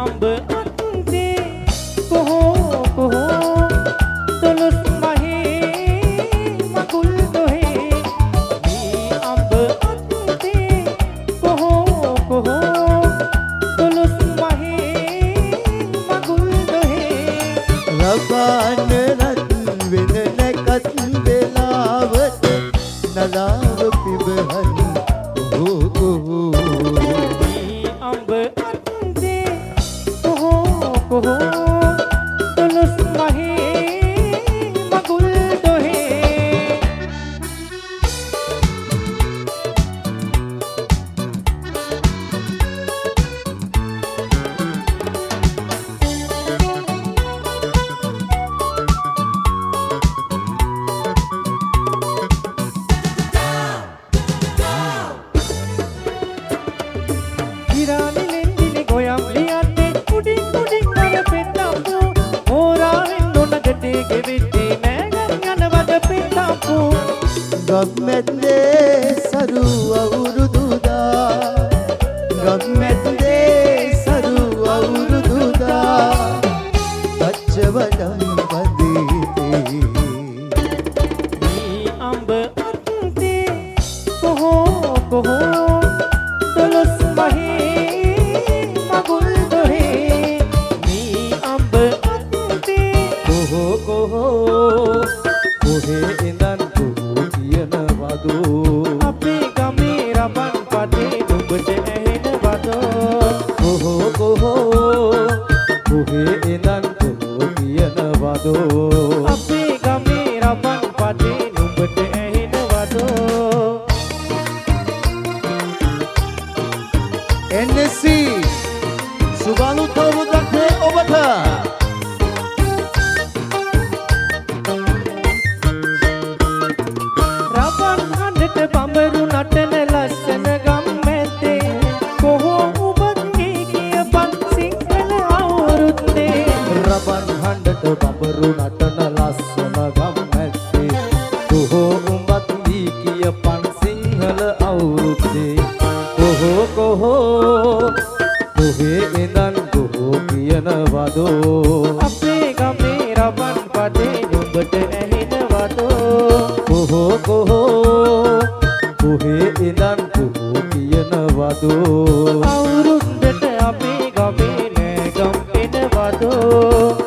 අඹ අත්තේ කොහෝ කොහෝ දොළොස් මහේ මගුල් දොහේ මේ අඹ අත්තේ කොහෝ කොහෝ දොළොස් මහේ මගුල් දොහේ රබාන රත් වෙන නැකත් වෙලාවට නලාව පිබහන් අඹ අත්තේ කොහෝ කොහෝ දොළොස් මහේ මගුල් දොහේ ඉරානිලෙන්දිලි ගොයම් ලියන්නේ උඩින් උඩින් අර පෙත්තම්පු මෝරාවෙන් නොනගටේ ගෙවෙත්තේ නෑගම් යනවද පෙත්තම්පු ගම්මැද්දේ සරු අවුරුදුදා ගම්මැද්දේ සරු අවුරුදුදා පච්චවඩම් පදීතේ මේ අඹ අත්තේ කොහෝ කොහෝ දොළොස් මහේ මගුල් දොහේ මේ අඹ අත්තේ කොහෝ කොහෝ කොහේ ඉඳන් කොහෝ කියනවදෝ අපේ ගමේ රබන් පදේ නුඹට ඇහෙනවදෝ කොහෝ කොහෝ කොහේ ඉඳන් කොහෝ කියනවදෝ අපේ ගමේ රබන් පදේ නුඹට ඇහෙනවදෝ NSC සුබානුත් අවුරුද්දක් ඔබට රබන් හඬට බඹරු නටන ලස්සන ගම්මැද්දේ කොහෝ ඔබත් කියපන් සිංහල අවුරුද්දේ රබන් හඬට බඹරු නටන ලස්සන ගම්මැද්දේ කොහෝ උඹත් දී කියපන් සිංහල අවුරුද්දේ කොහෝ කොහෝ කොහේ ඉඳන් කොහෝ කියනවදෝ අපේ ගමේ රබන් පදේ නුඹට ඇහෙනවදෝ කොහෝ කොහෝ කොහේ ඉඳන් කොහෝ කියනවදෝ අවුරුද්දට අපේ ගමේ නෑගම් එනවදෝ